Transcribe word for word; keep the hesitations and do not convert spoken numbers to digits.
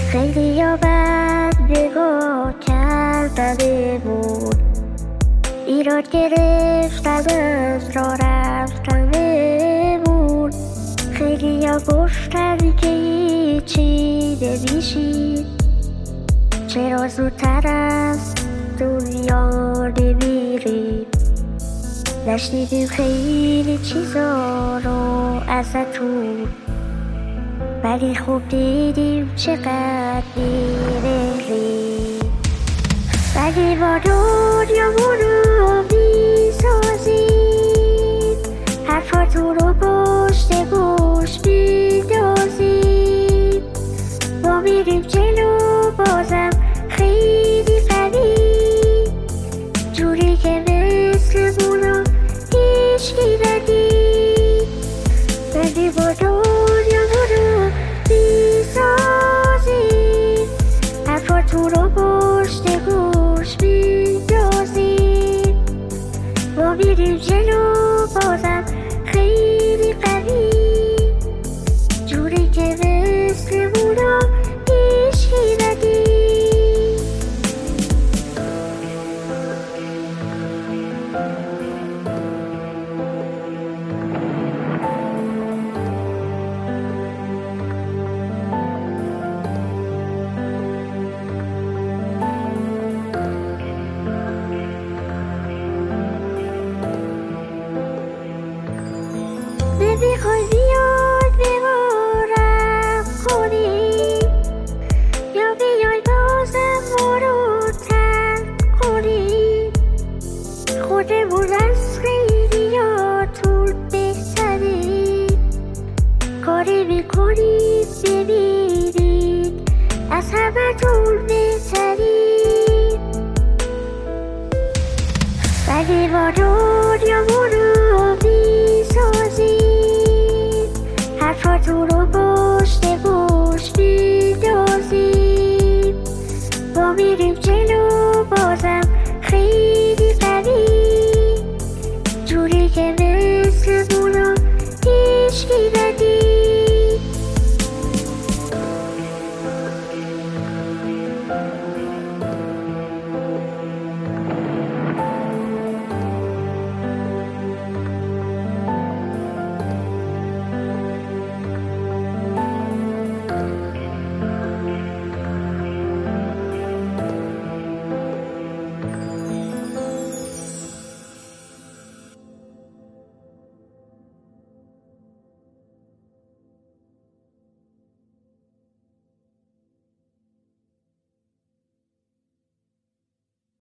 خیلی یا بد نگاه کردنه بود، ایراد گرفتن از را رفتنه بود. خیلی یا گفتن که هیچی نمیشید، چرا زودتر از دنیا نمیریم. نشنیدیم خیلی چیزا رو ازتون، ولی خوب دیدیم چقدر میرهیم. ولی ما دنیامون رو میسازیم، حرفاتون رو پشت گوش میدازیم. ما میریم جلو بازم خیلی قوی، جوری که مثل مونا هیچکی ندید. ولی ما دنیامون رو میسازیم، حرفاتون رو پشت گوش میدازیم. ما میریم جلو بازم خیلی قوی، جوری که مثل مونا هیچکی ندید. نمیخوای بیاد به ما رحم کنی، یا بیای بازم ما رو ترک کنی. خودمون از خیلیاتون بهتریم، کاری میکنید ببینید از همتون بهتریم. ولی ما دنیامون رو میسازیم، حرفاتون رو پشت گوش میدازیم. ما میریم جلو